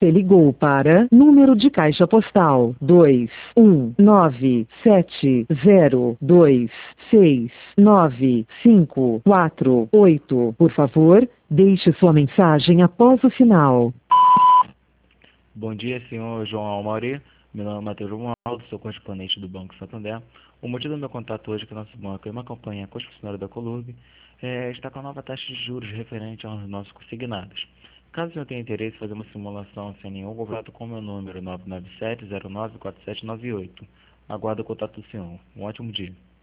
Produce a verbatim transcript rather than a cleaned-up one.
Você ligou para número de caixa postal dois um nove sete zero dois seis nove cinco quatro oito. Por favor, deixe sua mensagem após o sinal. Bom dia, senhor João Almauri. Meu nome é Matheus Romualdo, sou correspondente do Banco Santander. O motivo do meu contato hoje é que nosso banco é uma campanha concessionária da Colurb, é, está com a nova taxa de juros referente aos nossos consignados. Caso o senhor tenha interesse em fazer uma simulação sem nenhum contato com o meu número nove nove sete zero nove quatro sete nove oito. Aguardo o contato do senhor. Um ótimo dia.